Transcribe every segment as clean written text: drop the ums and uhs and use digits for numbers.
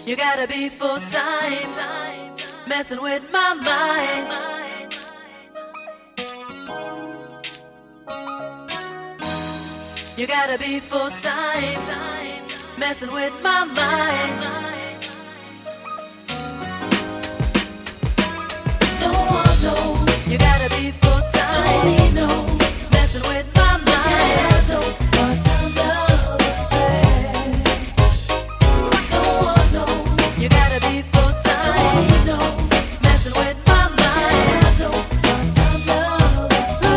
You gotta be full time, messing with my mind. You gotta be full time, messing with my mind. Don't want no. You gotta be full time, don't need no. Messing with my mind. Can't have no part-time love affair. Don't want no. You gotta be full time, don't need no. Messing with my mind. Can't have no part-time love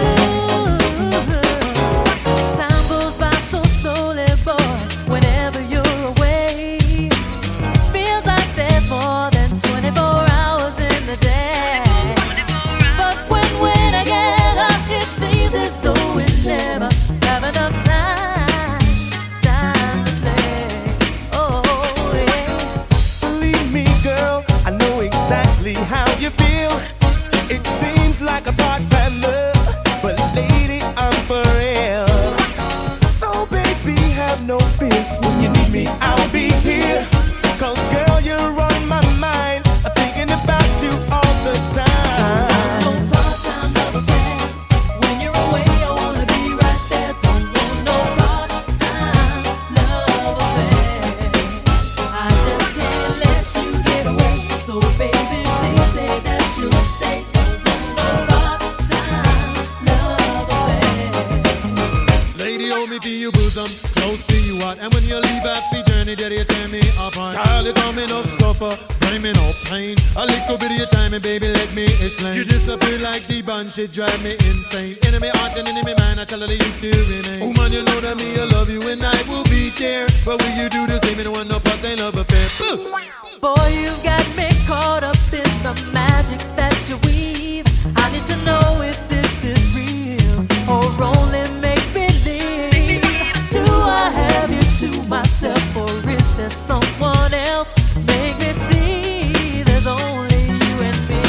affair. Time goes by so slowly, boy. Whenever you're away, feels like there's more than 24 hours in the day. But when I get up, it seems as though we never have enough time to play. Oh yeah. Believe me, girl, I know exactly how you feel. It seems like a part-time love, but lady, I'm for real. So baby, have no fear. When you need me, I'll be here. 'Cause girl, you're on my mind. I'm thinking about you all the time. No part-time love affair. When you're away, I wanna be right there. Don't want no part-time love affair. I just can't let you get away. So baby, please say that you'll stay. Don't want no part-time love affair. Lady, hold me to your bosom, close to you heart. And when you leave happy journey, did you tear me apart? Girl, you coming up suffer, framing up pain. A little bit of your time, and baby, let me explain. You disappear like the band, shit drive me insane. Enemy heart and enemy mind, I tell her you still remain. Woman, you know that me, I love you, and I will be there. But will you do the same? And one up, but they love affair. Boy, you got me caught up in the magic that you weave. I need to know if this is real or only make believe. Do I have you to myself, or is there someone else? Make me see there's only you and me.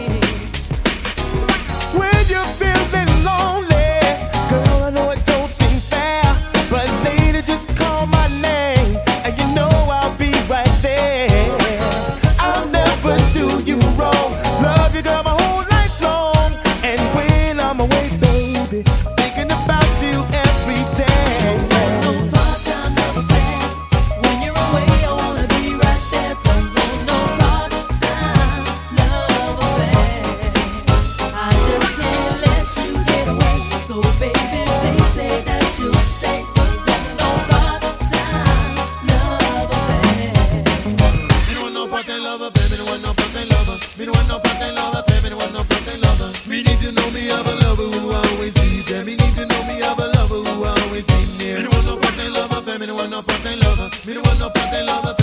When you're feeling lonely, girl, I know it don't seem fair, but lady, just call my name, and you know I'll be right there. I'll never do you wrong. Love you, girl, my whole life long. And when I'm away, baby, I'm thinking about you every day. No part-time love affair. When you're away, I wanna be right there. Don't want no part-time love affair. I just can't let you get away. So baby, please say that you'll stay. Don't want no part-time love affair. Me no want no part-time lover, baby. Me no want no part-time lover. Me no want no part-time lover, baby. Me no want no part-time lover. Me need to know me have a lover who always be there. Me need to know me have a lover who always be near. Me no want no part-time lover, baby. Me no want no part-time lover. Me no want no part-time lover, baby.